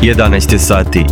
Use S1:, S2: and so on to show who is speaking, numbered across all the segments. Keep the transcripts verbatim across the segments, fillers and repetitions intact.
S1: jedanaest je sati.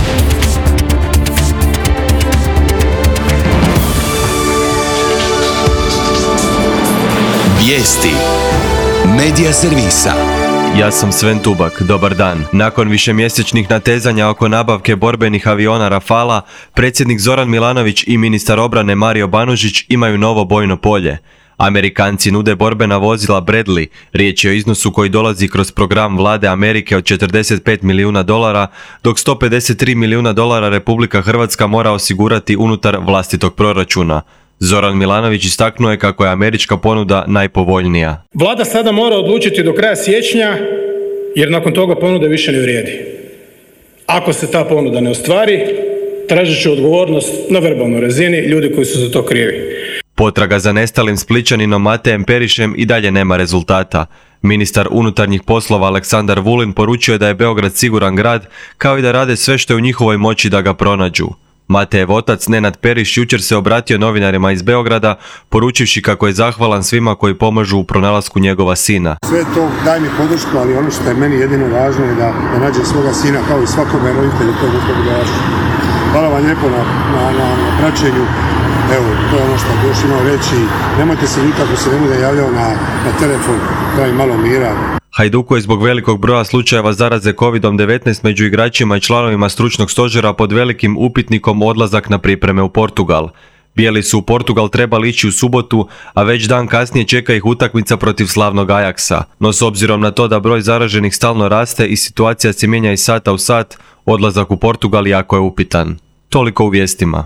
S2: Vijesti Medija servisa.
S1: Ja sam Sven Tubak, dobar dan. Nakon višemjesečnih natezanja oko nabavke borbenih aviona Rafala, predsjednik Zoran Milanović i ministar obrane Mario Banožić imaju novo bojno polje. Amerikanci nude borbena vozila Bradley, riječ je o iznosu koji dolazi kroz program vlade Amerike od četrdeset pet milijuna dolara, dok sto pedeset tri milijuna dolara Republika Hrvatska mora osigurati unutar vlastitog proračuna. Zoran Milanović istaknuo je kako je američka ponuda najpovoljnija.
S3: Vlada sada mora odlučiti do kraja siječnja, jer nakon toga ponuda više ne vrijedi. Ako se ta ponuda ne ostvari, tražit će odgovornost na verbalnoj razini ljudi koji su za to krivi.
S1: Potraga za nestalim Splićaninom Matejem Perišem i dalje nema rezultata. Ministar unutarnjih poslova Aleksandar Vulin poručio je da je Beograd siguran grad, kao i da rade sve što je u njihovoj moći da ga pronađu. Matejev otac Nenad Periš jučer se obratio novinarima iz Beograda, poručivši kako je zahvalan svima koji pomažu u pronalasku njegova sina.
S4: Sve to daj mi podršku, ali ono što je meni jedino važno je da, da nađem svoga sina kao i svakome roditelju koji je to. Hvala vam lijepo na, na, na, na praćenju. Evo, to je ono što još imao reći. Nemojte se nikako se ne bude javljao na, na telefon, daj malo mira.
S1: Hajduku je zbog velikog broja slučajeva zaraze kovid devetnaest među igračima i članovima stručnog stožera pod velikim upitnikom odlazak na pripreme u Portugal. Bijeli su u Portugal trebali ići u subotu, a već dan kasnije čeka ih utakmica protiv slavnog Ajaksa. No s obzirom na to da broj zaraženih stalno raste i situacija se mijenja iz sata u sat, odlazak u Portugal jako je upitan. Toliko u vijestima.